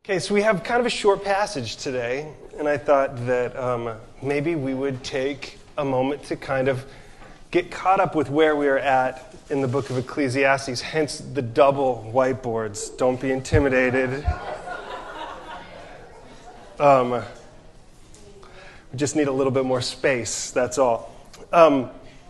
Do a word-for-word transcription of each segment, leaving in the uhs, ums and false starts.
Okay, so we have kind of a short passage today, and I thought that um, maybe we would take a moment to kind of get caught up with where we are at in the book of Ecclesiastes, hence the double whiteboards. Don't be intimidated. Um, we just need a little bit more space, that's all. Um,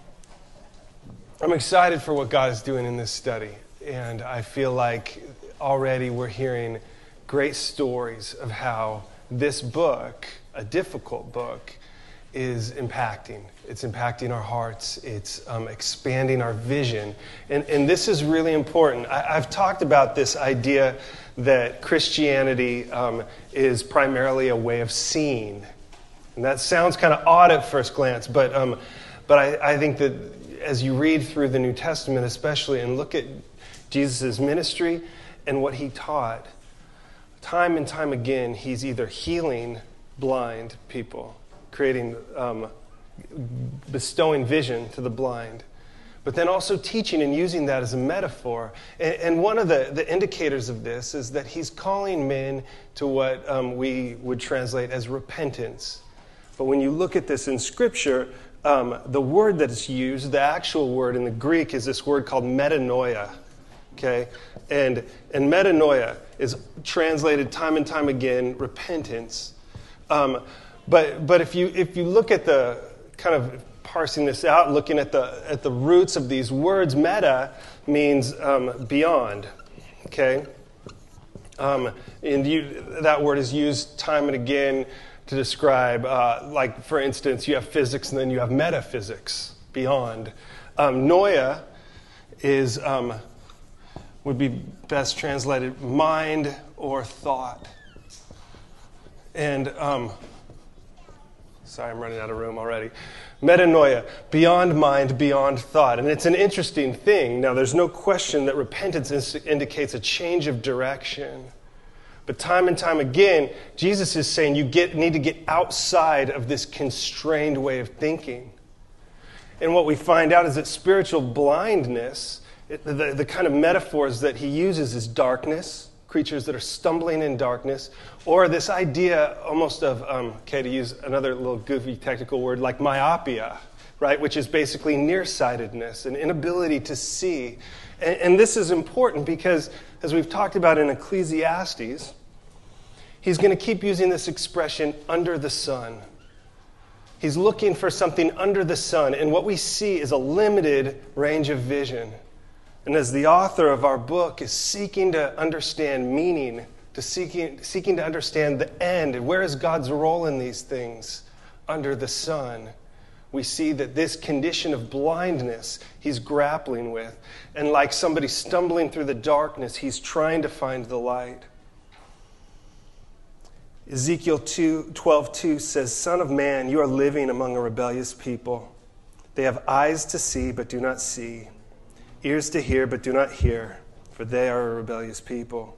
I'm excited for what God is doing in this study, and I feel like already we're hearing great stories of how this book, a difficult book, is impacting. It's impacting our hearts. It's um, expanding our vision. And, and this is really important. I, I've talked about this idea that Christianity um, is primarily a way of seeing. And that sounds kind of odd at first glance, but, um, but I, I think that as you read through the New Testament especially and look at Jesus' ministry and what he taught, time and time again, he's either healing blind people, creating, um, bestowing vision to the blind, but then also teaching and using that as a metaphor. And, and one of the, the indicators of this is that he's calling men to what um, we would translate as repentance. But when you look at this in Scripture, um, the word that is used, the actual word in the Greek, is this word called metanoia. Okay, and and metanoia is translated time and time again, repentance. Um, but but if you if you look at the kind of parsing this out, looking at the at the roots of these words, meta means um, beyond. Okay, um, and you, that word is used time and again to describe, uh, like for instance, you have physics and then you have metaphysics, beyond. Um, noia is um, would be best translated mind or thought. And, um, sorry, I'm running out of room already. Metanoia, beyond mind, beyond thought. And it's an interesting thing. Now, there's no question that repentance is, indicates a change of direction. But time and time again, Jesus is saying you get, need to get outside of this constrained way of thinking. And what we find out is that spiritual blindness, It, the, the kind of metaphors that he uses is darkness, creatures that are stumbling in darkness, or this idea almost of, um, okay, to use another little goofy technical word, like myopia, right, which is basically nearsightedness, an inability to see. And, and this is important because, as we've talked about in Ecclesiastes, he's going to keep using this expression, under the sun. He's looking for something under the sun, and what we see is a limited range of vision. And as the author of our book is seeking to understand meaning, to seeking, seeking to understand the end, and where is God's role in these things under the sun, we see that this condition of blindness he's grappling with. And like somebody stumbling through the darkness, he's trying to find the light. Ezekiel twelve two says, "Son of man, you are living among a rebellious people. They have eyes to see, but do not see. Ears to hear, but do not hear, for they are a rebellious people."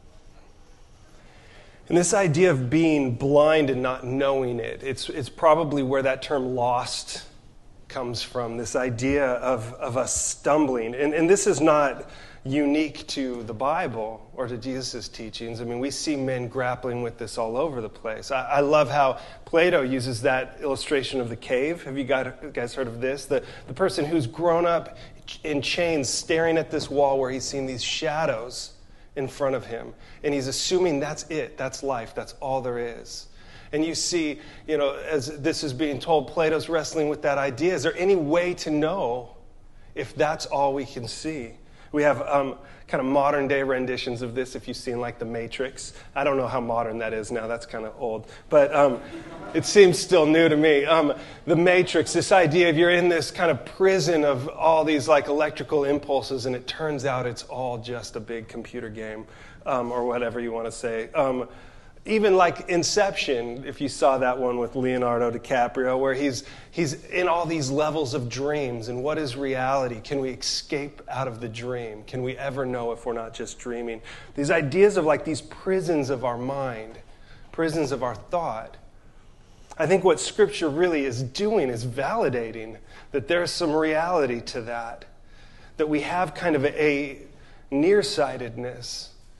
And this idea of being blind and not knowing it, it's, it's probably where that term lost comes from, this idea of, of us stumbling. And, and this is not unique to the Bible or to Jesus' teachings. I mean, we see men grappling with this all over the place. I, I love how Plato uses that illustration of the cave. Have you guys heard of this? The, the person who's grown up in chains staring at this wall where he's seen these shadows in front of him. And he's assuming that's it, that's life, that's all there is. And you see, you know, as this is being told, Plato's wrestling with that idea. Is there any way to know if that's all we can see? We have um, kind of modern day renditions of this, if you've seen like The Matrix. I don't know how modern that is now, that's kind of old. But um, it seems still new to me. Um, the Matrix, this idea of you're in this kind of prison of all these like electrical impulses, and it turns out it's all just a big computer game, um, or whatever you want to say. Um, Even like Inception, if you saw that one with Leonardo DiCaprio, where he's he's in all these levels of dreams, and what is reality? Can we escape out of the dream? Can we ever know if we're not just dreaming? These ideas of like these prisons of our mind, prisons of our thought. I think what Scripture really is doing is validating that there's some reality to that, that we have kind of a, a nearsightedness,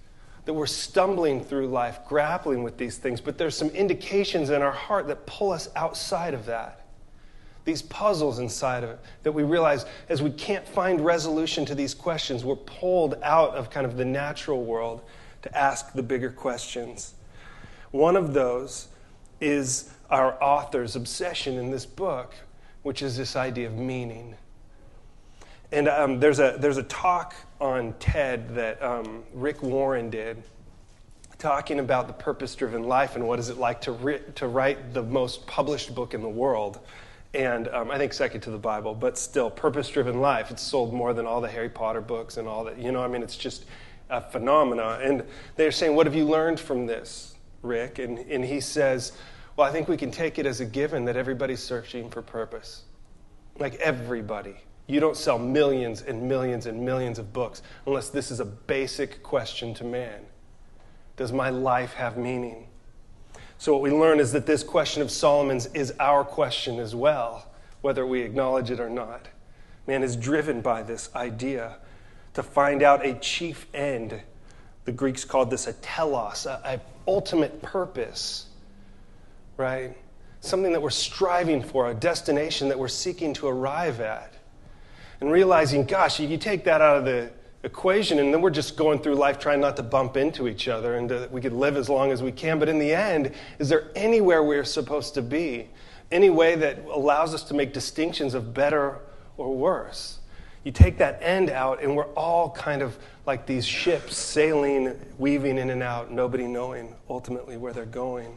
that we're stumbling through life, grappling with these things, but there's some indications in our heart that pull us outside of that. These puzzles inside of it, that we realize as we can't find resolution to these questions, we're pulled out of kind of the natural world to ask the bigger questions. One of those is our author's obsession in this book, which is this idea of meaning. And um, there's a there's a talk on TED that um, Rick Warren did, talking about the purpose-driven life and what is it like to ri- to write the most published book in the world. And um, I think second to the Bible, but still, purpose-driven life. It's sold more than all the Harry Potter books and all that. You know, I mean, it's just a phenomenon. And they're saying, what have you learned from this, Rick? And, and he says, well, I think we can take it as a given that everybody's searching for purpose. Like everybody. You don't sell millions and millions and millions of books unless this is a basic question to man. Does my life have meaning? So what we learn is that this question of Solomon's is our question as well, whether we acknowledge it or not. Man is driven by this idea to find out a chief end. The Greeks called this a telos, an ultimate purpose, right? Something that we're striving for, a destination that we're seeking to arrive at. And realizing, gosh, you take that out of the equation, and then we're just going through life trying not to bump into each other, and to, we could live as long as we can. But in the end, is there anywhere we're supposed to be? Any way that allows us to make distinctions of better or worse? You take that end out, and we're all kind of like these ships sailing, weaving in and out, nobody knowing ultimately where they're going.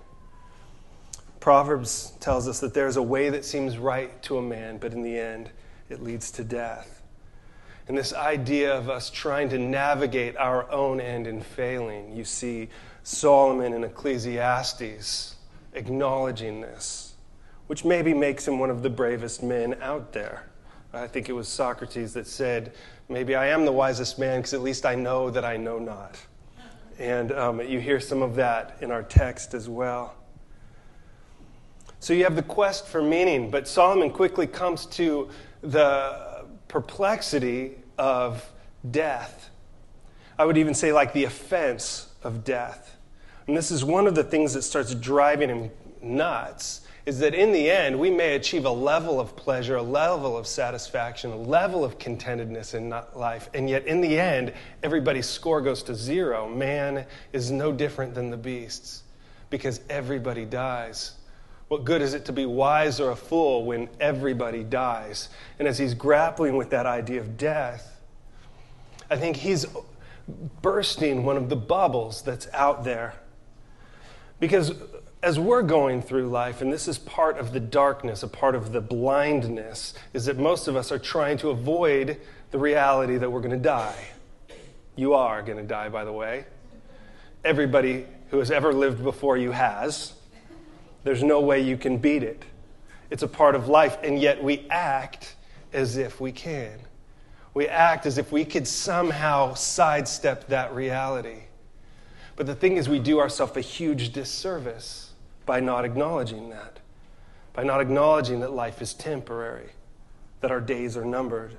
Proverbs tells us that there's a way that seems right to a man, but in the end, it leads to death. And this idea of us trying to navigate our own end and failing, you see Solomon in Ecclesiastes acknowledging this, which maybe makes him one of the bravest men out there. I think it was Socrates that said, maybe I am the wisest man because at least I know that I know not. And um, you hear some of that in our text as well. So you have the quest for meaning, but Solomon quickly comes to the perplexity of death. I would even say like the offense of death. And this is one of the things that starts driving him nuts, is that in the end, we may achieve a level of pleasure, a level of satisfaction, a level of contentedness in life, and yet in the end, everybody's score goes to zero. Man is no different than the beasts because everybody dies. What good is it to be wise or a fool when everybody dies? And as he's grappling with that idea of death, I think he's bursting one of the bubbles that's out there. Because as we're going through life, and this is part of the darkness, a part of the blindness, is that most of us are trying to avoid the reality that we're going to die. You are going to die, by the way. Everybody who has ever lived before you has. There's no way you can beat it. It's a part of life, and yet we act as if we can. We act as if we could somehow sidestep that reality. But the thing is, we do ourselves a huge disservice by not acknowledging that, by not acknowledging that life is temporary, that our days are numbered.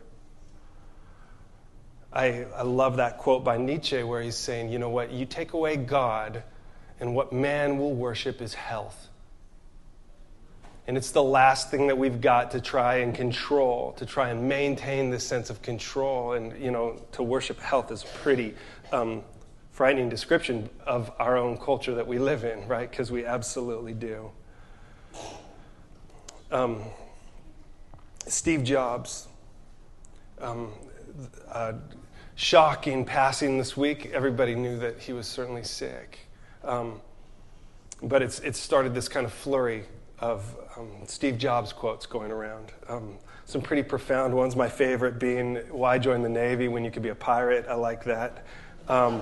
I, I love that quote by Nietzsche where he's saying, you know what, you take away God, and what man will worship is health. And it's the last thing that we've got to try and control, to try and maintain this sense of control. And, you know, to worship health is a pretty um, frightening description of our own culture that we live in, right? Because we absolutely do. Um, Steve Jobs, um, uh, shocking passing this week. Everybody knew that he was certainly sick. Um, but it's it started this kind of flurry of um, Steve Jobs quotes going around. Um, some pretty profound ones. My favorite being, why join the Navy when you could be a pirate? I like that. Um,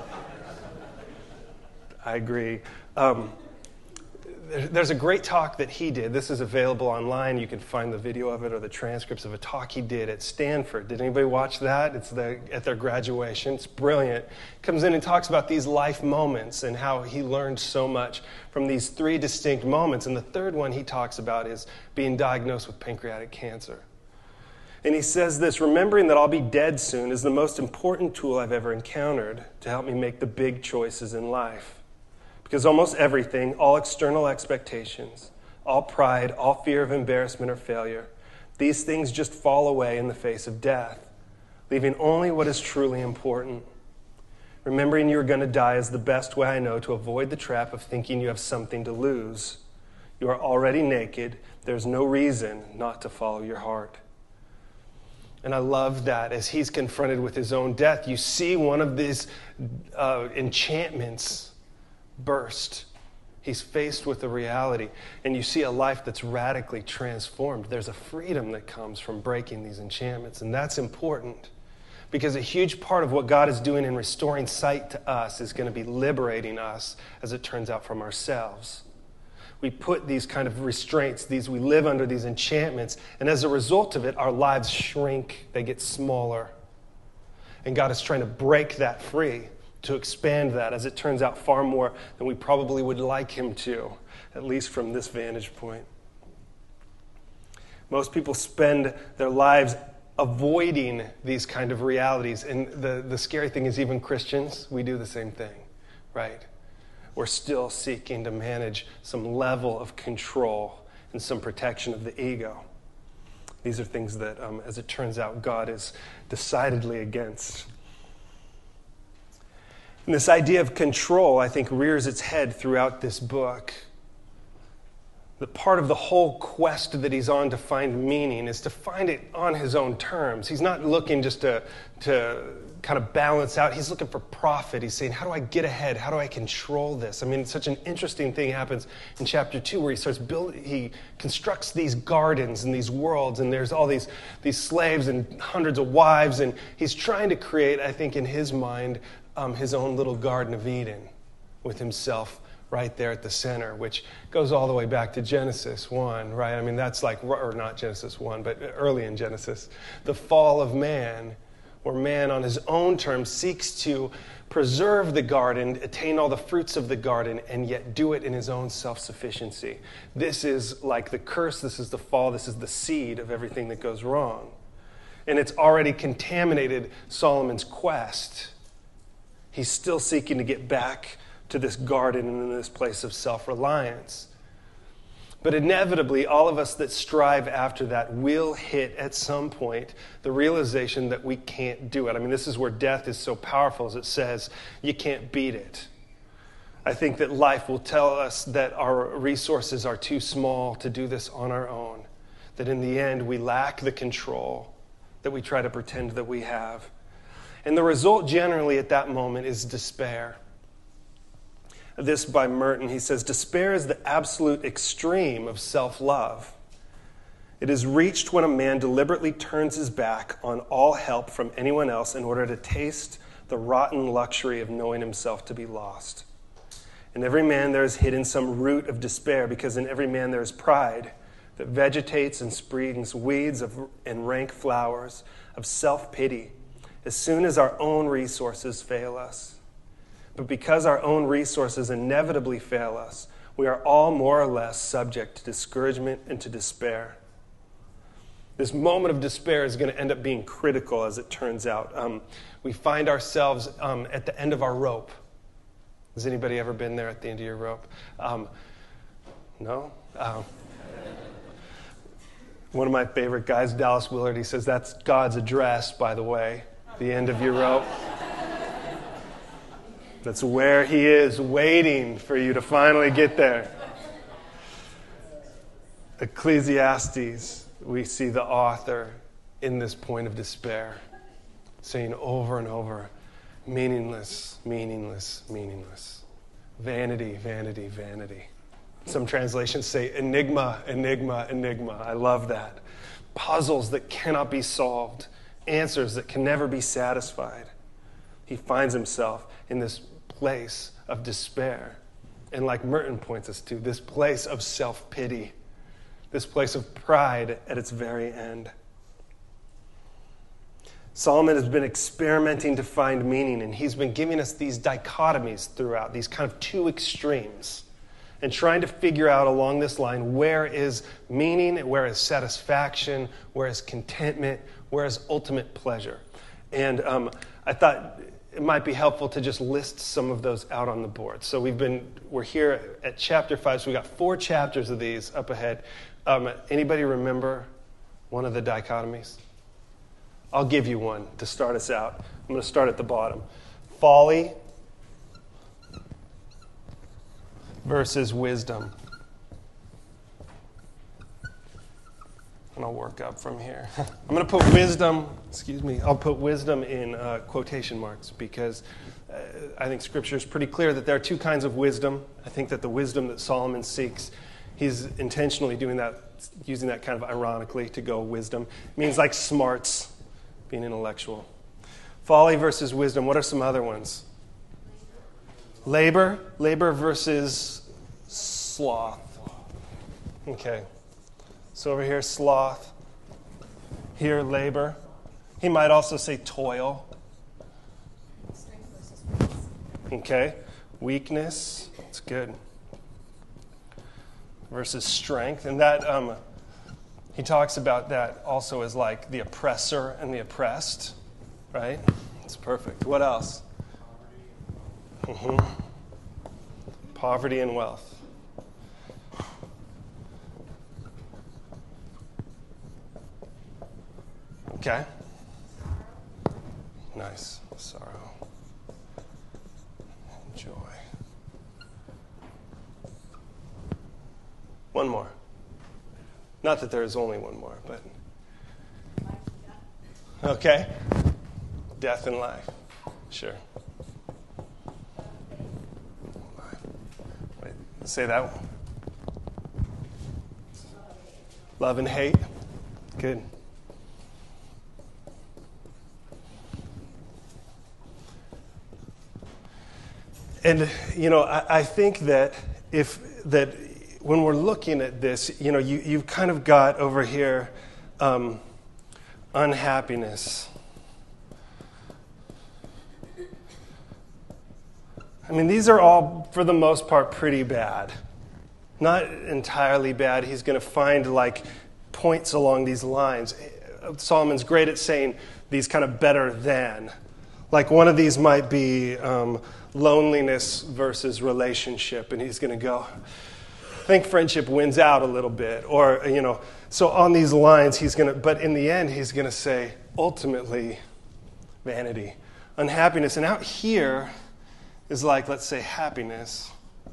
I agree. Um, there, there's a great talk that he did. This is available online. You can find the video of it or the transcripts of a talk he did at Stanford. Did anybody watch that? It's the, at their graduation. It's brilliant. Comes in and talks about these life moments and how he learned so much from these three distinct moments. And the third one he talks about is being diagnosed with pancreatic cancer. And he says this, remembering that I'll be dead soon is the most important tool I've ever encountered to help me make the big choices in life. Because almost everything, all external expectations, all pride, all fear of embarrassment or failure, these things just fall away in the face of death, leaving only what is truly important. Remembering you're going to die is the best way I know to avoid the trap of thinking you have something to lose. You are already naked. There's no reason not to follow your heart. And I love that as he's confronted with his own death, you see one of these uh, enchantments burst. He's faced with the reality, and you see a life that's radically transformed. There's a freedom that comes from breaking these enchantments, and that's important because a huge part of what God is doing in restoring sight to us is going to be liberating us, as it turns out, from ourselves. We put these kind of restraints, these we live under these enchantments, and as a result of it, our lives shrink, they get smaller. And God is trying to break that free, to expand that, as it turns out, far more than we probably would like him to, at least from this vantage point. Most people spend their lives avoiding these kind of realities, and the, the scary thing is even Christians, we do the same thing, right? We're still seeking to manage some level of control and some protection of the ego. These are things that, um, as it turns out, God is decidedly against. And this idea of control, I think, rears its head throughout this book. The part of the whole quest that he's on to find meaning is to find it on his own terms. He's not looking just to, to kind of balance out. He's looking for profit. He's saying, how do I get ahead? How do I control this? I mean, such an interesting thing happens in chapter two where he starts building, he constructs these gardens and these worlds, and there's all these, these slaves and hundreds of wives, and he's trying to create, I think, in his mind, um, his own little Garden of Eden with himself right there at the center, which goes all the way back to Genesis one, right? I mean, that's like, or not Genesis one, but early in Genesis, the fall of man, where man on his own terms seeks to preserve the garden, attain all the fruits of the garden, and yet do it in his own self-sufficiency. This is like the curse, this is the fall, this is the seed of everything that goes wrong. And it's already contaminated Solomon's quest. He's still seeking to get back to this garden and in this place of self-reliance. But inevitably, all of us that strive after that will hit at some point the realization that we can't do it. I mean, this is where death is so powerful, as it says, you can't beat it. I think that life will tell us that our resources are too small to do this on our own, that in the end we lack the control that we try to pretend that we have. And the result generally at that moment is despair. This by Merton, he says, despair is the absolute extreme of self-love. It is reached when a man deliberately turns his back on all help from anyone else in order to taste the rotten luxury of knowing himself to be lost. In every man there is hidden some root of despair, because in every man there is pride that vegetates and springs weeds of, and rank flowers of self-pity as soon as our own resources fail us. But because our own resources inevitably fail us, we are all more or less subject to discouragement and to despair. This moment of despair is going to end up being critical, as it turns out. Um, we find ourselves um, at the end of our rope. Has anybody ever been there at the end of your rope? Um, no? Um, one of my favorite guys, Dallas Willard, he says, that's God's address, by the way, the end of your rope. That's where he is, waiting for you to finally get there. Ecclesiastes, we see the author in this point of despair, saying over and over, meaningless, meaningless, meaningless. Vanity, vanity, vanity. Some translations say enigma, enigma, enigma. I love that. Puzzles that cannot be solved, answers that can never be satisfied. He finds himself in this place of despair. And like Merton points us to, this place of self-pity, this place of pride at its very end. Solomon has been experimenting to find meaning, and he's been giving us these dichotomies throughout, these kind of two extremes. and trying to figure out along this line where is meaning, where is satisfaction, where is contentment, where is ultimate pleasure. And um, I thought it might be helpful to just list some of those out on the board. So we've been, we're here at chapter five, so we got four chapters of these up ahead. Um, anybody remember one of the dichotomies? I'll give you one to start us out. I'm going to start at the bottom. Folly versus wisdom. And I'll work up from here. I'm going to put wisdom, excuse me, I'll put wisdom in uh, quotation marks because uh, I think Scripture is pretty clear that there are two kinds of wisdom. I think that the wisdom that Solomon seeks, he's intentionally doing that, using that kind of ironically to go wisdom. It means like smarts, being intellectual. Folly versus wisdom. What are some other ones? Labor. Labor versus sloth. Okay. So over here, sloth. Here, labor. He might also say toil. Okay. Weakness. That's good. Versus strength. And that, um, he talks about that also as like the oppressor and the oppressed. Right? It's perfect. What else? Mm-hmm. Poverty and wealth. Okay. Nice. Sorrow. Joy. One more. Not that there is only one more, but... Okay. Death and life. Sure. Wait, say that one. Love and hate. Good. And, you know, I, I think that if that when we're looking at this, you know, you, you've kind of got over here um, unhappiness. I mean, these are all, for the most part, pretty bad. Not entirely bad. He's going to find, like, points along these lines. Solomon's great at saying these kind of better than. Like, one of these might be um, loneliness versus relationship, and he's going to go, I think friendship wins out a little bit. Or, you know, so on these lines, he's going to, but in the end, he's going to say, ultimately, vanity, unhappiness. And out here is like, let's say, happiness.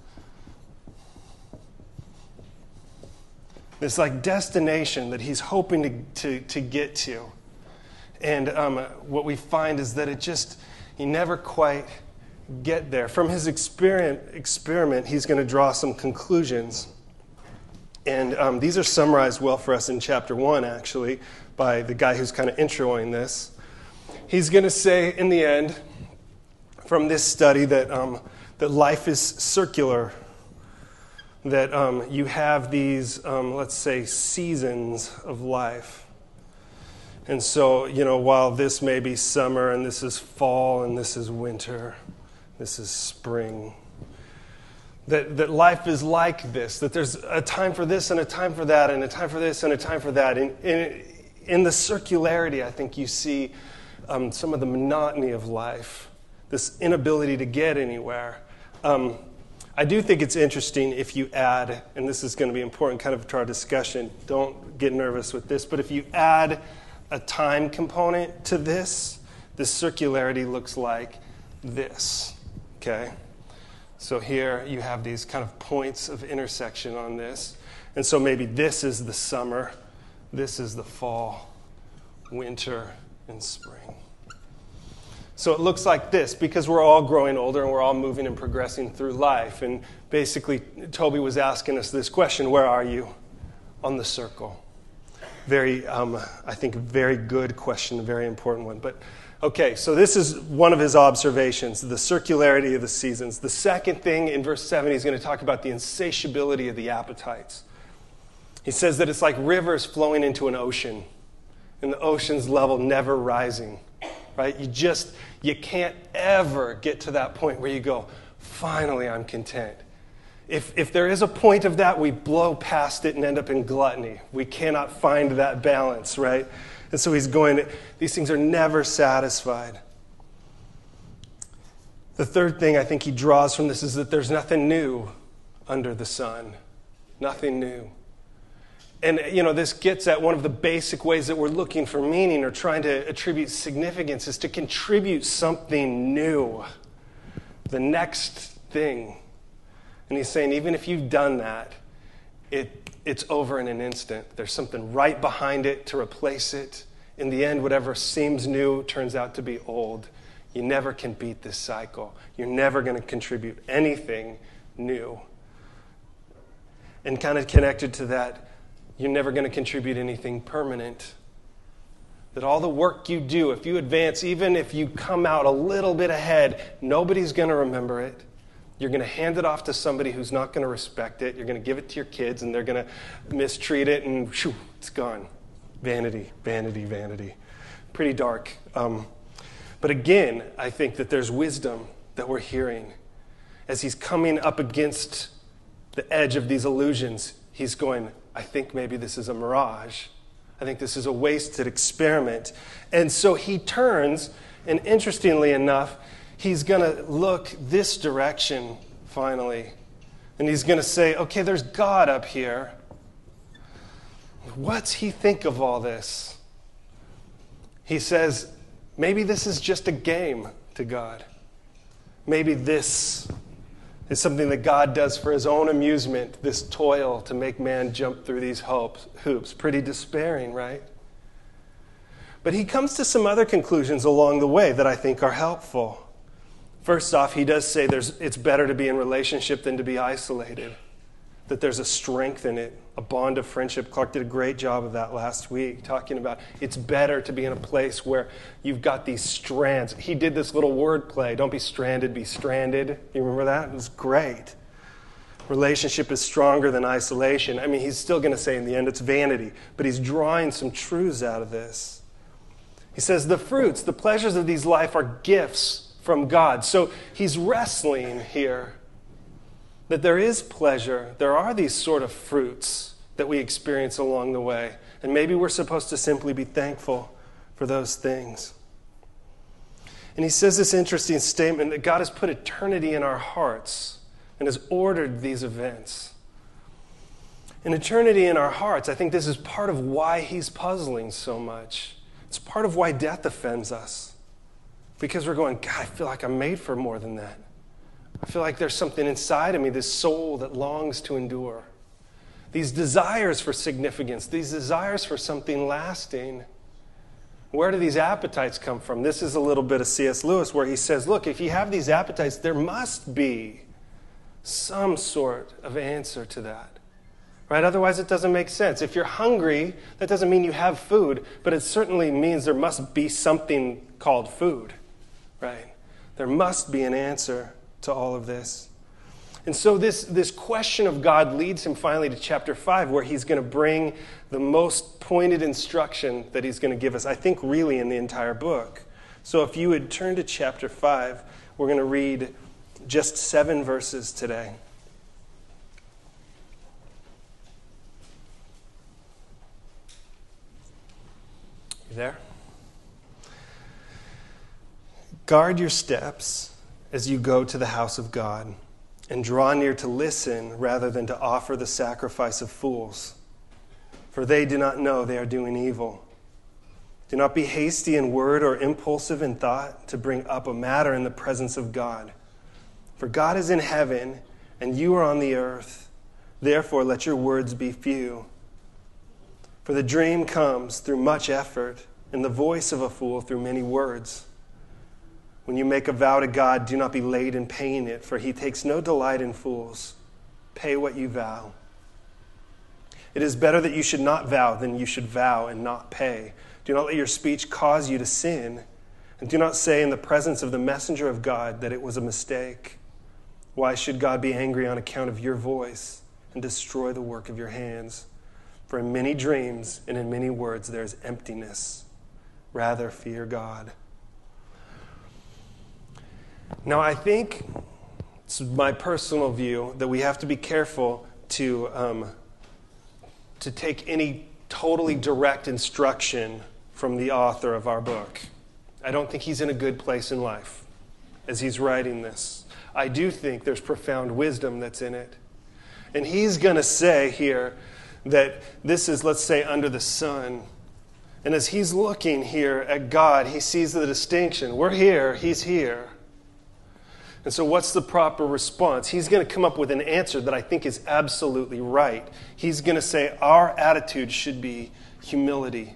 This like destination that he's hoping to, to, to get to. And um, what we find is that it just, he never quite get there. From his experiment, experiment he's going to draw some conclusions. And um, these are summarized well for us in chapter one, actually, by the guy who's kind of introing this. He's going to say, in the end, from this study that um, that life is circular, that um, you have these, um, let's say, seasons of life. And so, you know, while this may be summer, and this is fall, and this is winter, this is spring, that, that life is like this, that there's a time for this and a time for that, and a time for this and a time for that. And in, in the circularity, I think you see um, some of the monotony of life, this inability to get anywhere. Um, I do think it's interesting if you add, and this is going to be important kind of to our discussion, don't get nervous with this, but if you add a time component to this, the circularity looks like this, okay? So here you have these kind of points of intersection on this. And so maybe this is the summer, this is the fall, winter, and spring. So it looks like this because we're all growing older and we're all moving and progressing through life. And basically, Toby was asking us this question, where are you on the circle? Very, um, I think, very good question, a very important one. But, okay, so this is one of his observations, the circularity of the seasons. The second thing in verse seven, he's going to talk about the insatiability of the appetites. He says that it's like rivers flowing into an ocean, and the ocean's level never rising. Right? You just, you can't ever get to that point where you go, finally I'm content. If, if there is a point of that, we blow past it and end up in gluttony. We cannot find that balance, right? And so he's going, these things are never satisfied. The third thing I think he draws from this is that there's nothing new under the sun. Nothing new. And, you know, this gets at one of the basic ways that we're looking for meaning or trying to attribute significance is to contribute something new. The next thing. And he's saying, even if you've done that, it, it's over in an instant. There's something right behind it to replace it. In the end, whatever seems new turns out to be old. You never can beat this cycle. You're never going to contribute anything new. And kind of connected to that, you're never going to contribute anything permanent. That all the work you do, if you advance, even if you come out a little bit ahead, nobody's going to remember it. You're going to hand it off to somebody who's not going to respect it. You're going to give it to your kids, and they're going to mistreat it, and shoo, it's gone. Vanity, vanity, vanity. Pretty dark. Um, but again, I think that there's wisdom that we're hearing. As he's coming up against the edge of these illusions, he's going, I think maybe this is a mirage. I think this is a wasted experiment. And so he turns, and interestingly enough, he's going to look this direction finally. And he's going to say, okay, there's God up here. What's he think of all this? He says, maybe this is just a game to God. Maybe this is something that God does for his own amusement, this toil to make man jump through these hopes, hoops. Pretty despairing, right? But he comes to some other conclusions along the way that I think are helpful. First off, he does say there's, it's better to be in relationship than to be isolated, that there's a strength in it, a bond of friendship. Clark did a great job of that last week, talking about it's better to be in a place where you've got these strands. He did this little word play, don't be stranded, be stranded. You remember that? It was great. Relationship is stronger than isolation. I mean, he's still going to say in the end it's vanity, but he's drawing some truths out of this. He says the fruits, the pleasures of these life are gifts from God. So he's wrestling here that there is pleasure. There are these sort of fruits that we experience along the way. And maybe we're supposed to simply be thankful for those things. And he says this interesting statement that God has put eternity in our hearts and has ordered these events. And eternity in our hearts, I think this is part of why he's puzzling so much. It's part of why death offends us. Because we're going, God, I feel like I'm made for more than that. I feel like there's something inside of me, this soul that longs to endure. These desires for significance, these desires for something lasting. Where do these appetites come from? This is a little bit of C S Lewis where he says, look, if you have these appetites, there must be some sort of answer to that. Right? Otherwise, it doesn't make sense. If you're hungry, that doesn't mean you have food, but it certainly means there must be something called food. Right? There must be an answer to all of this. And so this, this question of God leads him finally to chapter five, where he's going to bring the most pointed instruction that he's going to give us, I think, really in the entire book. So if you would turn to chapter five, we're going to read just seven verses today. You there? Guard your steps as you go to the house of God, and draw near to listen rather than to offer the sacrifice of fools, for they do not know they are doing evil. Do not be hasty in word or impulsive in thought to bring up a matter in the presence of God. For God is in heaven, and you are on the earth. Therefore, let your words be few. For the dream comes through much effort, and the voice of a fool through many words. When you make a vow to God, do not be late in paying it, for he takes no delight in fools. Pay what you vow. It is better that you should not vow than you should vow and not pay. Do not let your speech cause you to sin, and do not say in the presence of the messenger of God that it was a mistake. Why should God be angry on account of your voice and destroy the work of your hands? For in many dreams and in many words there is emptiness. Rather fear God. Now, I think It's my personal view that we have to be careful to, um, to take any totally direct instruction from the author of our book. I don't think he's in a good place in life as he's writing this. I do think there's profound wisdom that's in it. And he's going to say here that this is, let's say, under the sun. And as he's looking here at God, he sees the distinction. We're here, he's here. And so what's the proper response? He's going to come up with an answer that I think is absolutely right. He's going to say our attitude should be humility.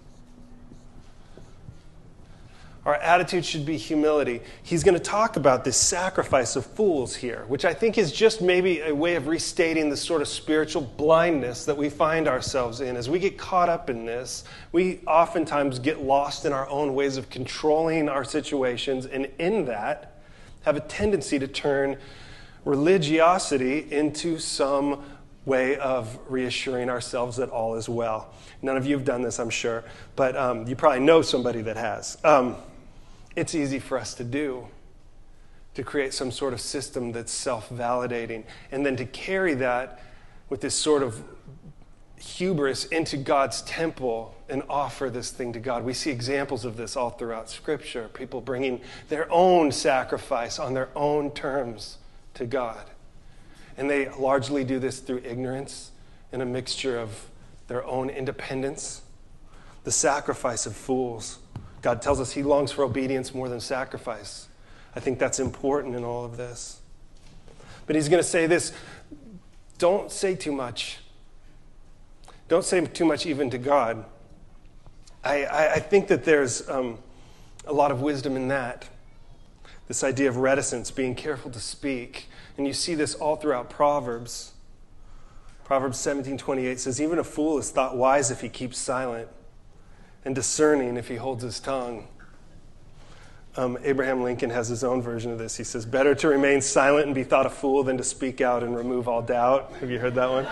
Our attitude should be humility. He's going to talk about this sacrifice of fools here, which I think is just maybe a way of restating the sort of spiritual blindness that we find ourselves in. As we get caught up in this, we oftentimes get lost in our own ways of controlling our situations, and in that, have a tendency to turn religiosity into some way of reassuring ourselves that all is well. None of you have done this, I'm sure, but um, you probably know somebody that has. Um, it's easy for us to do, to create some sort of system that's self-validating, and then to carry that with this sort of hubris into God's temple and offer this thing to God. We see examples of this all throughout Scripture. People bringing their own sacrifice on their own terms to God. And they largely do this through ignorance and a mixture of their own independence. The sacrifice of fools. God tells us he longs for obedience more than sacrifice. I think that's important in all of this. But he's going to say this, don't say too much. Don't say too much even to God. I, I, I think that there's um, a lot of wisdom in that. This idea of reticence, being careful to speak. And you see this all throughout Proverbs. Proverbs seventeen twenty-eight says, even a fool is thought wise if he keeps silent, and discerning if he holds his tongue. Um, Abraham Lincoln has his own version of this. He says, better to remain silent and be thought a fool than to speak out and remove all doubt. Have you heard that one?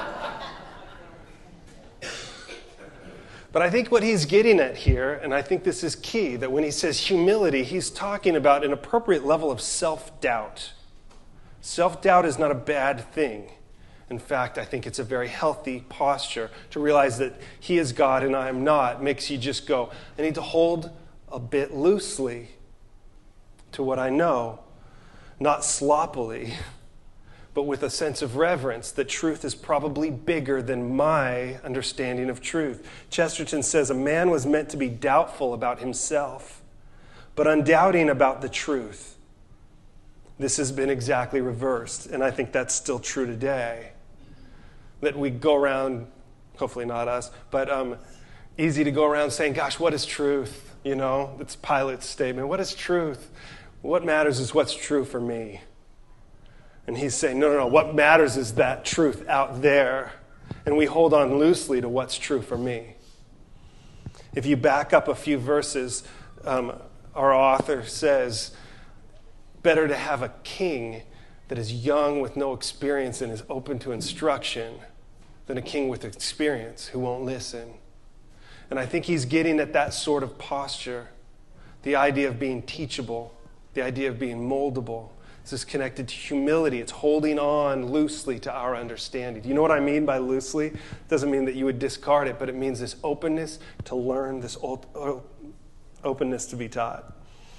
But I think what he's getting at here, and I think this is key, that when he says humility, he's talking about an appropriate level of self-doubt. Self-doubt is not a bad thing. In fact, I think it's a very healthy posture to realize that he is God and I am not. Makes you just go, I need to hold a bit loosely to what I know, not sloppily, but with a sense of reverence that truth is probably bigger than my understanding of truth. Chesterton says, a man was meant to be doubtful about himself, but undoubting about the truth. This has been exactly reversed, and I think that's still true today. That we go around, hopefully not us, but um, easy to go around saying, gosh, what is truth? You know, it's Pilate's statement. What is truth? What matters is what's true for me. And he's saying, no, no, no, what matters is that truth out there. And we hold on loosely to what's true for me. If you back up a few verses, um, our author says, better to have a king that is young with no experience and is open to instruction than a king with experience who won't listen. And I think he's getting at that sort of posture, the idea of being teachable, the idea of being moldable. This is connected to humility. It's holding on loosely to our understanding. Do you know what I mean by loosely? It doesn't mean that you would discard it, but it means this openness to learn, this openness to be taught.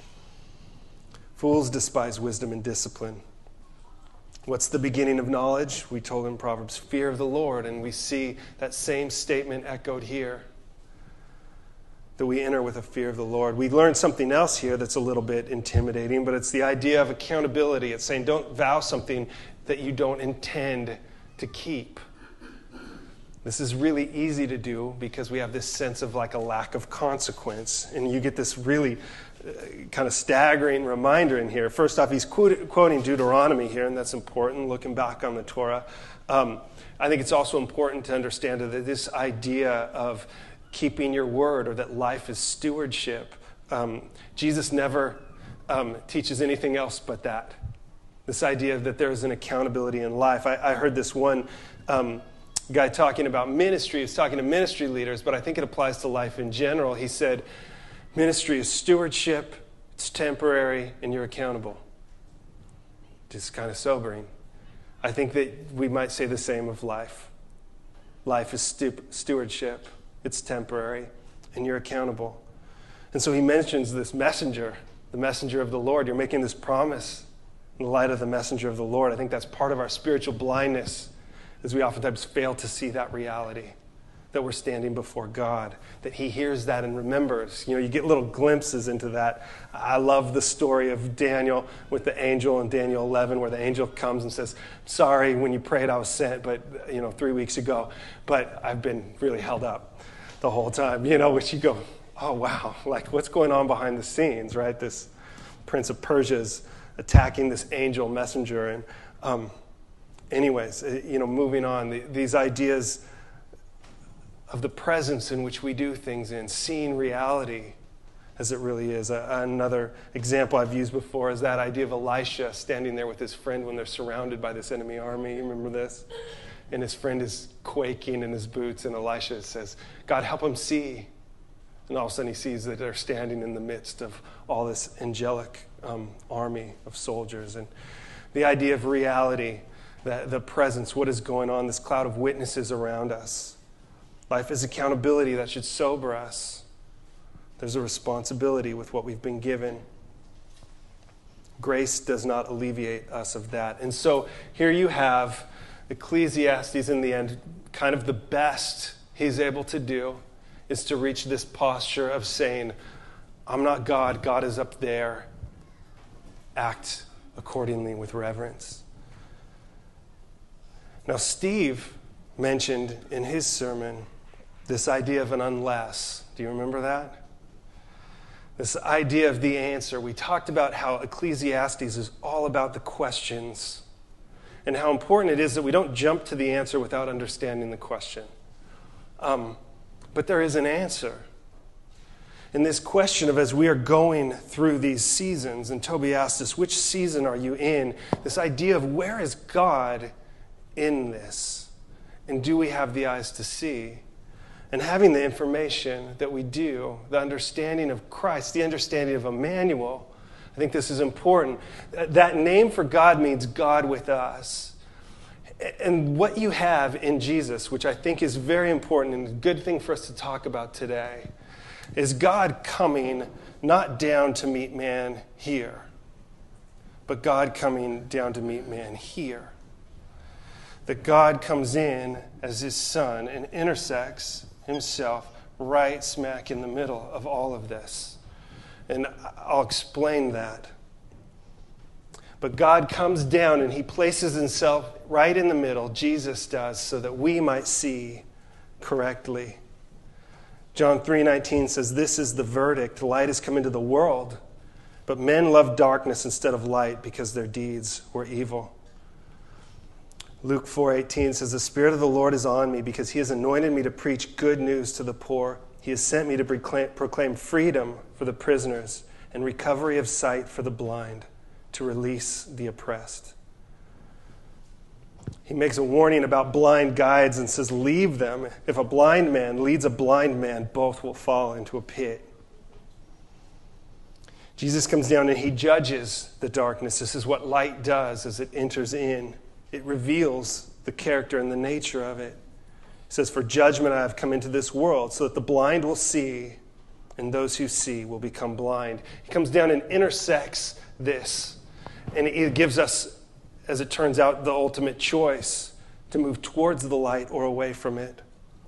Fools despise wisdom and discipline. What's the beginning of knowledge? We told in Proverbs, fear of the Lord, and we see that same statement echoed here. That we enter with a fear of the Lord. We learned something else here that's a little bit intimidating, but it's the idea of accountability. It's saying don't vow something that you don't intend to keep. This is really easy to do because we have this sense of like a lack of consequence. And you get this really uh, kind of staggering reminder in here. First off, he's quote, quoting Deuteronomy here, and that's important, looking back on the Torah. Um, I think it's also important to understand that this idea of keeping your word, or that life is stewardship. Um, Jesus never um, teaches anything else but that. This idea that there is an accountability in life. I, I heard this one um, guy talking about ministry. He's talking to ministry leaders, but I think it applies to life in general. He said, ministry is stewardship, it's temporary, and you're accountable. which is kind of sobering. I think that we might say the same of life. Life is stu- stewardship. It's temporary, and you're accountable. And so he mentions this messenger, the messenger of the Lord. You're making this promise in the light of the messenger of the Lord. I think that's part of our spiritual blindness, as we oftentimes fail to see that reality, that we're standing before God, that he hears that and remembers. You know, you get little glimpses into that. I love the story of Daniel with the angel in Daniel eleven, where the angel comes and says, sorry, when you prayed I was sent, but, you know, three weeks ago, but I've been really held up the whole time, you know, which you go, oh, wow, like what's going on behind the scenes, right? This Prince of Persia's attacking this angel messenger. And um, anyways, you know, moving on, the, these ideas of the presence in which we do things in, seeing reality as it really is. Uh, another example I've used before is that idea of Elisha standing there with his friend when they're surrounded by this enemy army. You remember this? And his friend is quaking in his boots, and Elisha says, God, help him see. And all of a sudden he sees that they're standing in the midst of all this angelic um, army of soldiers. And the idea of reality, the, the presence, what is going on, this cloud of witnesses around us. Life is accountability that should sober us. There's a responsibility with what we've been given. Grace does not alleviate us of that. And so here you have Ecclesiastes in the end, kind of the best he's able to do is to reach this posture of saying, I'm not God, God is up there. Act accordingly with reverence. Now, Steve mentioned in his sermon this idea of an unless. Do you remember that? This idea of the answer. We talked about how Ecclesiastes is all about the questions and how important it is that we don't jump to the answer without understanding the question. Um, but there is an answer. And this question of, as we are going through these seasons, and Toby asked us, which season are you in? This idea of where is God in this? And do we have the eyes to see? And having the information that we do, the understanding of Christ, the understanding of Emmanuel, I think this is important. That name for God means God with us. And what you have in Jesus, which I think is very important and a good thing for us to talk about today, is God coming not down to meet man here, but God coming down to meet man here. That God comes in as his son and intersects himself right smack in the middle of all of this. And I'll explain that. But God comes down and he places himself right in the middle, Jesus does, so that we might see correctly. John three nineteen says, this is the verdict. Light has come into the world, but men love darkness instead of light because their deeds were evil. Luke four eighteen says, the Spirit of the Lord is on me because he has anointed me to preach good news to the poor. He has sent me to proclaim freedom for the prisoners and recovery of sight for the blind, to release the oppressed. He makes a warning about blind guides and says, leave them. If a blind man leads a blind man, both will fall into a pit. Jesus comes down and he judges the darkness. This is what light does as it enters in. It reveals the character and the nature of it. It says, for judgment I have come into this world, so that the blind will see, and those who see will become blind. He comes down and intersects this. And it gives us, as it turns out, the ultimate choice to move towards the light or away from it.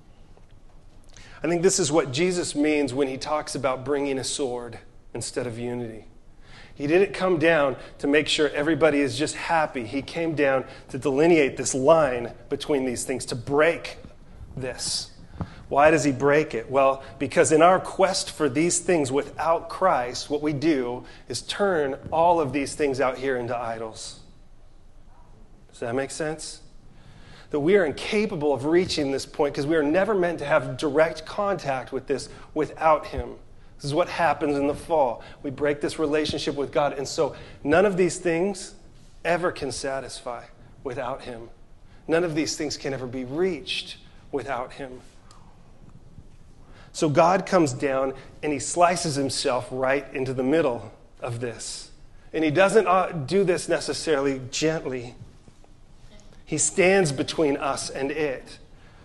I think this is what Jesus means when he talks about bringing a sword instead of unity. He didn't come down to make sure everybody is just happy. He came down to delineate this line between these things, to break this. Why does he break it? Well, because in our quest for these things without Christ, what we do is turn all of these things out here into idols. Does that make sense? That we are incapable of reaching this point because we are never meant to have direct contact with this without him. This is what happens in the fall. We break this relationship with God. And so none of these things ever can satisfy without him. None of these things can ever be reached without him. So God comes down and he slices himself right into the middle of this. And he doesn't uh, do this necessarily gently. He stands between us and it.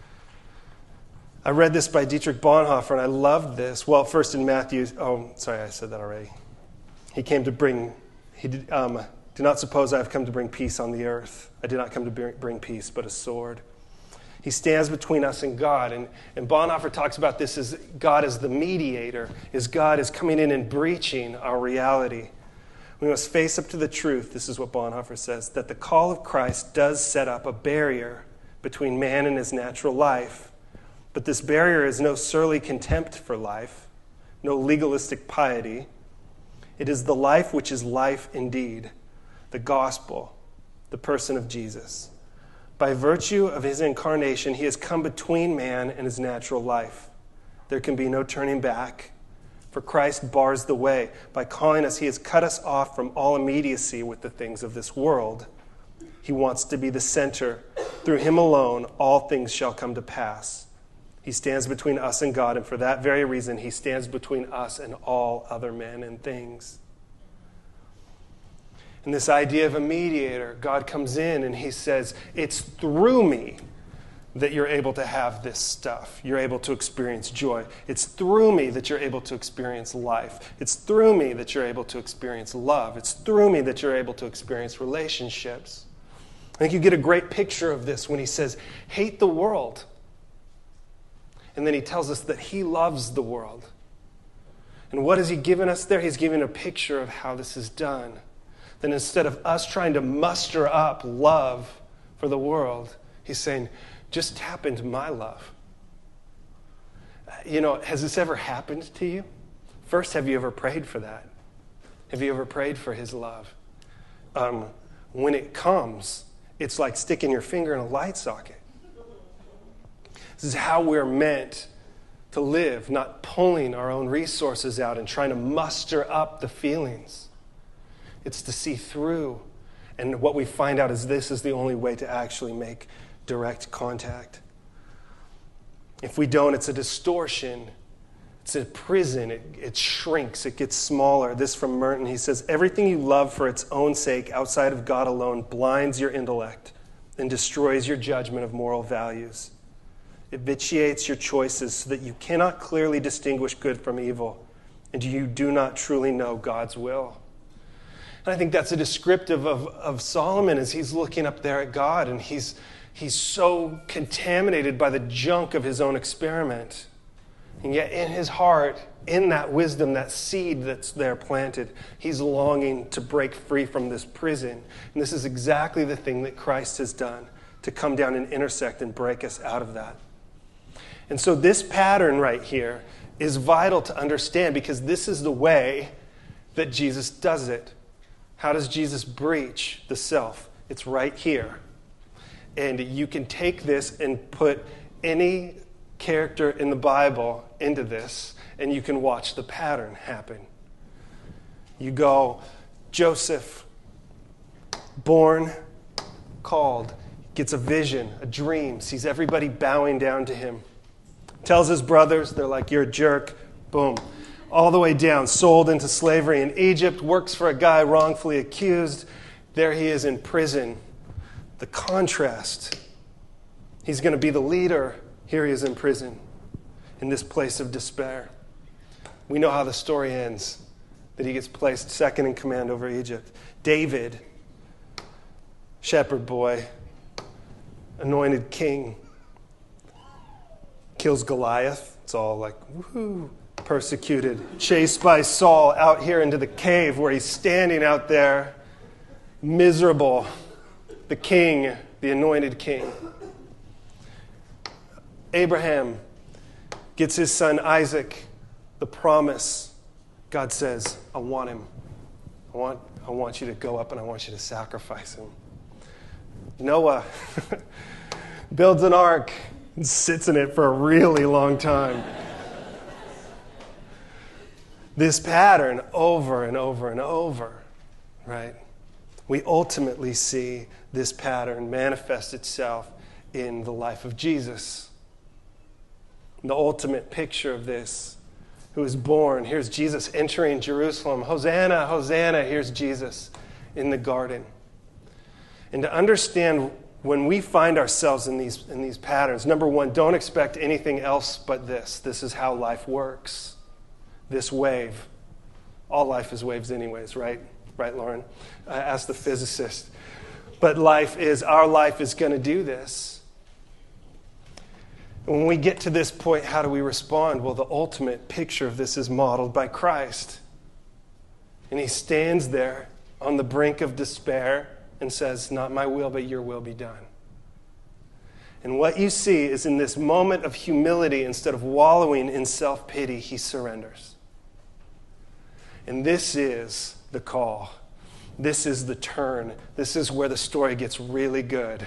I read this by Dietrich Bonhoeffer, and I loved this. Well, first in Matthew, oh, sorry, I said that already. He came to bring, he did, um, do not suppose I have come to bring peace on the earth. I did not come to bring peace, but a sword. He stands between us and God. And, and Bonhoeffer talks about this as God as the mediator, as God is coming in and breaching our reality. We must face up to the truth, this is what Bonhoeffer says, that the call of Christ does set up a barrier between man and his natural life. But this barrier is no surly contempt for life, no legalistic piety. It is the life which is life indeed, the gospel, the person of Jesus. By virtue of his incarnation, he has come between man and his natural life. There can be no turning back, for Christ bars the way. By calling us, he has cut us off from all immediacy with the things of this world. He wants to be the center. Through him alone, all things shall come to pass. He stands between us and God, and for that very reason, he stands between us and all other men and things. And this idea of a mediator, God comes in and he says, it's through me that you're able to have this stuff. You're able to experience joy. It's through me that you're able to experience life. It's through me that you're able to experience love. It's through me that you're able to experience relationships. I think you get a great picture of this when he says, hate the world. And then he tells us that he loves the world. And what has he given us there? He's given a picture of how this is done. Then instead of us trying to muster up love for the world, he's saying, just tap into my love. You know, has this ever happened to you? First, have you ever prayed for that? Have you ever prayed for his love? Um, when it comes, it's like sticking your finger in a light socket. This is how we're meant to live, not pulling our own resources out and trying to muster up the feelings. It's to see through. And what we find out is this is the only way to actually make direct contact. If we don't, it's a distortion. It's a prison. It, it shrinks. It gets smaller. This from Merton. He says, everything you love for its own sake outside of God alone blinds your intellect and destroys your judgment of moral values. It vitiates your choices so that you cannot clearly distinguish good from evil, and you do not truly know God's will. And I think that's a descriptive of, of Solomon as he's looking up there at God, and he's, he's so contaminated by the junk of his own experiment. And yet in his heart, in that wisdom, that seed that's there planted, he's longing to break free from this prison. And this is exactly the thing that Christ has done, to come down and intersect and break us out of that. And so this pattern right here is vital to understand, because this is the way that Jesus does it. How does Jesus breach the self? It's right here. And you can take this and put any character in the Bible into this, and you can watch the pattern happen. You go, Joseph, born, called, gets a vision, a dream, sees everybody bowing down to him. Tells his brothers, they're like, you're a jerk. Boom. All the way down, sold into slavery in Egypt, works for a guy wrongfully accused. There he is in prison. The contrast. He's going to be the leader. Here he is in prison, in this place of despair. We know how the story ends, that he gets placed second in command over Egypt. David, shepherd boy, anointed king, kills Goliath. It's all like, woohoo, persecuted, chased by Saul out here into the cave where he's standing out there, miserable, the king, the anointed king. Abraham gets his son Isaac, the promise. God says, I want him. I want, I want you to go up and I want you to sacrifice him. Noah builds an ark and sits in it for a really long time. This pattern over and over and over, right? We ultimately see this pattern manifest itself in the life of Jesus. The ultimate picture of this who is born. Here's Jesus entering Jerusalem. Hosanna, Hosanna. Here's Jesus in the garden. And to understand when we find ourselves in these, in these patterns, number one, don't expect anything else but this. This is how life works. This wave. All life is waves anyways, right? Right, Lauren? I asked the physicist. But life is, our life is going to do this. And when we get to this point, how do we respond? Well, the ultimate picture of this is modeled by Christ. And he stands there on the brink of despair and says, not my will, but your will be done. And what you see is in this moment of humility, instead of wallowing in self-pity, he surrenders. And this is the call. This is the turn. This is where the story gets really good.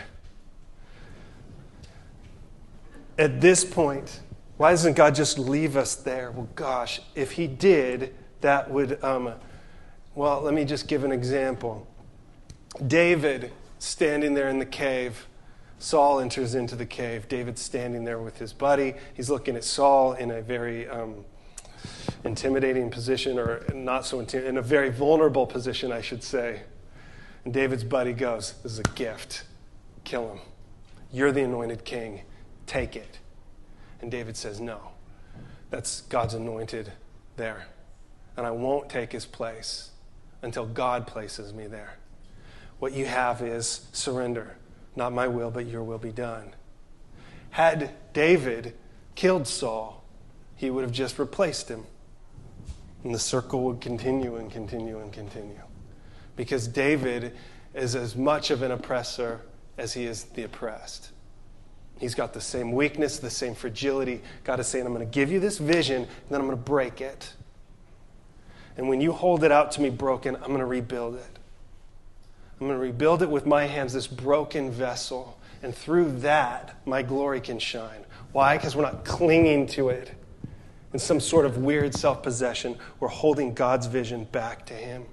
At this point, why doesn't God just leave us there? Well, gosh, if he did, that would, um, well, let me just give an example. David standing there in the cave. Saul enters into the cave. David's standing there with his buddy. He's looking at Saul in a very um, intimidating position, or not so intimidating, in a very vulnerable position, I should say. And David's buddy goes, this is a gift. Kill him. You're the anointed king. Take it. And David says, no. That's God's anointed there. And I won't take his place until God places me there. What you have is surrender. Not my will, but your will be done. Had David killed Saul, he would have just replaced him. And the circle would continue and continue and continue. Because David is as much of an oppressor as he is the oppressed. He's got the same weakness, the same fragility. God is saying, I'm going to give you this vision, and then I'm going to break it. And when you hold it out to me broken, I'm going to rebuild it. I'm going to rebuild it with my hands, this broken vessel. And through that, my glory can shine. Why? Because we're not clinging to it in some sort of weird self-possession. We're holding God's vision back to him.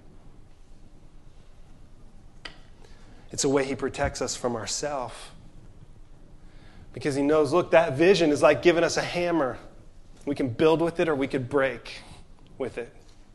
It's a way he protects us from ourselves. Because he knows, look, that vision is like giving us a hammer. We can build with it or we could break with it.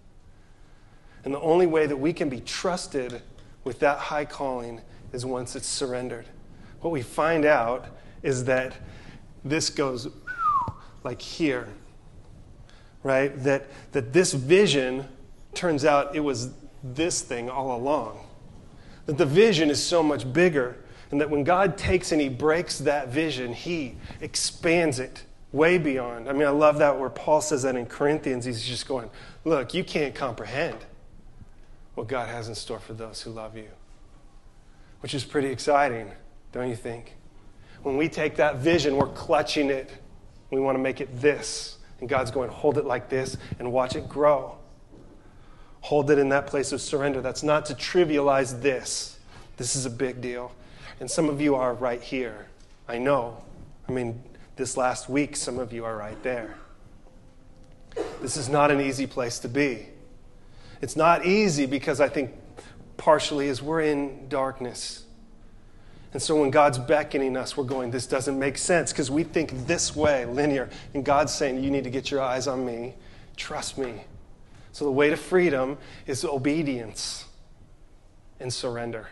And the only way that we can be trusted with that high calling is once it's surrendered. What we find out is that this goes like here, right? That, that this vision, turns out it was this thing all along. That the vision is so much bigger, and that when God takes and he breaks that vision, he expands it way beyond. I mean, I love that where Paul says that in Corinthians. He's just going, look, you can't comprehend what God has in store for those who love you. Which is pretty exciting, don't you think? When we take that vision, we're clutching it. We want to make it this. And God's going, hold it like this and watch it grow. Hold it in that place of surrender. That's not to trivialize this. This is a big deal. And some of you are right here. I know. I mean, this last week, some of you are right there. This is not an easy place to be. It's not easy because I think partially is we're in darkness. And so when God's beckoning us, we're going, this doesn't make sense because we think this way, linear. And God's saying, you need to get your eyes on me. Trust me. So the way to freedom is obedience and surrender.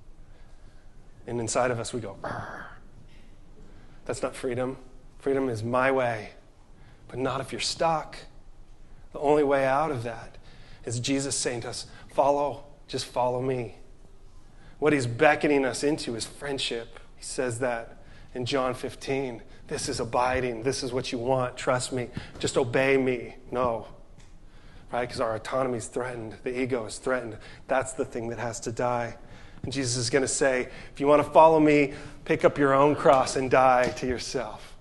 And inside of us we go, Arr. That's not freedom. Freedom is my way. But not if you're stuck. The only way out of that is Jesus saying to us, follow, just follow me. What he's beckoning us into is friendship. He says that in John fifteen. This is abiding. This is what you want. Trust me. Just obey me. No. Right? Because our autonomy is threatened. The ego is threatened. That's the thing that has to die. And Jesus is going to say, if you want to follow me, pick up your own cross and die to yourself.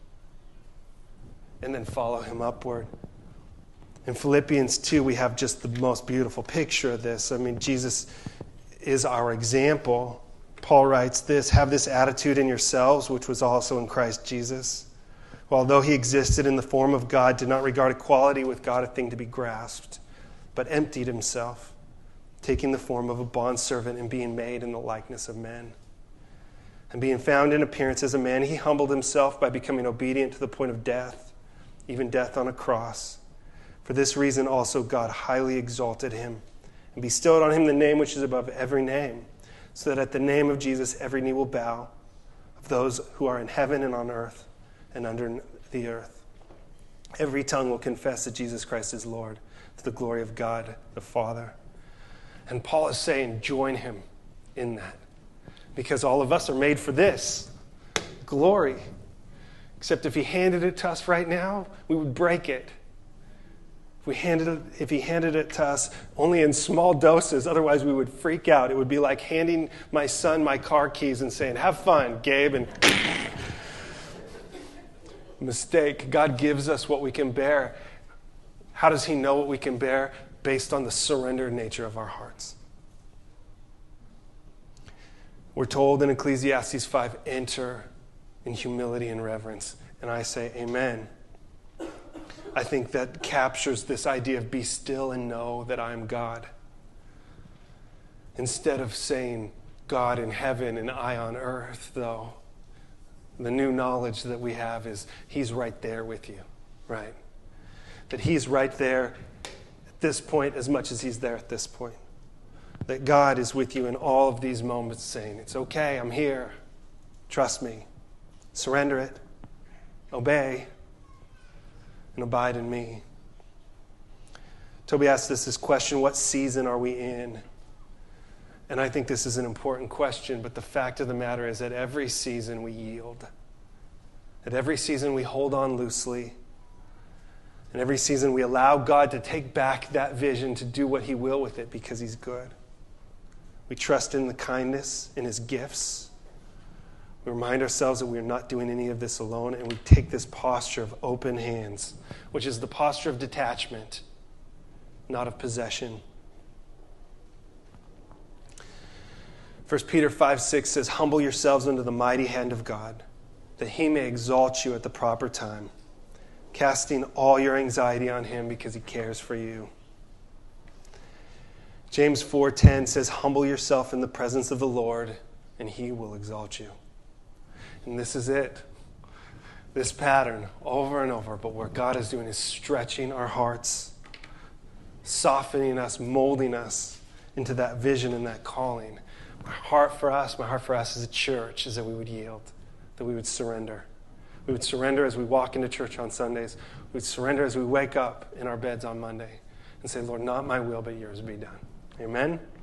And then follow him upward. In Philippians two, we have just the most beautiful picture of this. I mean, Jesus is our example. Paul writes this, have this attitude in yourselves, which was also in Christ Jesus, who, although he existed in the form of God, did not regard equality with God a thing to be grasped, but emptied himself, taking the form of a bondservant and being made in the likeness of men. And being found in appearance as a man, he humbled himself by becoming obedient to the point of death, even death on a cross. For this reason also God highly exalted him and bestowed on him the name which is above every name, so that at the name of Jesus every knee will bow, of those who are in heaven and on earth and under the earth. Every tongue will confess that Jesus Christ is Lord, to the glory of God the Father. And Paul is saying, join him in that. Because all of us are made for this, glory. Except if he handed it to us right now, we would break it. If, we handed it, if he handed it to us only in small doses, otherwise we would freak out. It would be like handing my son my car keys and saying, have fun, Gabe, and mistake. God gives us what we can bear. How does he know what we can bear? Based on the surrendered nature of our hearts. We're told in Ecclesiastes five, enter in humility and reverence. And I say, amen. I think that captures this idea of be still and know that I am God. Instead of saying God in heaven and I on earth, though, the new knowledge that we have is he's right there with you, right? That he's right there at this point as much as he's there at this point. That God is with you in all of these moments saying, it's okay, I'm here. Trust me. Surrender it. Obey. And abide in me. Toby asked us this question, what season are we in? And I think this is an important question, but the fact of the matter is that every season we yield. At every season we hold on loosely. And every season we allow God to take back that vision to do what he will with it because he's good. We trust in the kindness, in his gifts. We remind ourselves that we are not doing any of this alone, and we take this posture of open hands, which is the posture of detachment, not of possession. First Peter five six says, humble yourselves under the mighty hand of God, that he may exalt you at the proper time, casting all your anxiety on him because he cares for you. James four ten says, humble yourself in the presence of the Lord, and he will exalt you. And this is it. This pattern over and over. But what God is doing is stretching our hearts, softening us, molding us into that vision and that calling. My heart for us, my heart for us as a church is that we would yield, that we would surrender. We would surrender as we walk into church on Sundays. We would surrender as we wake up in our beds on Monday and say, Lord, not my will, but yours be done. Amen?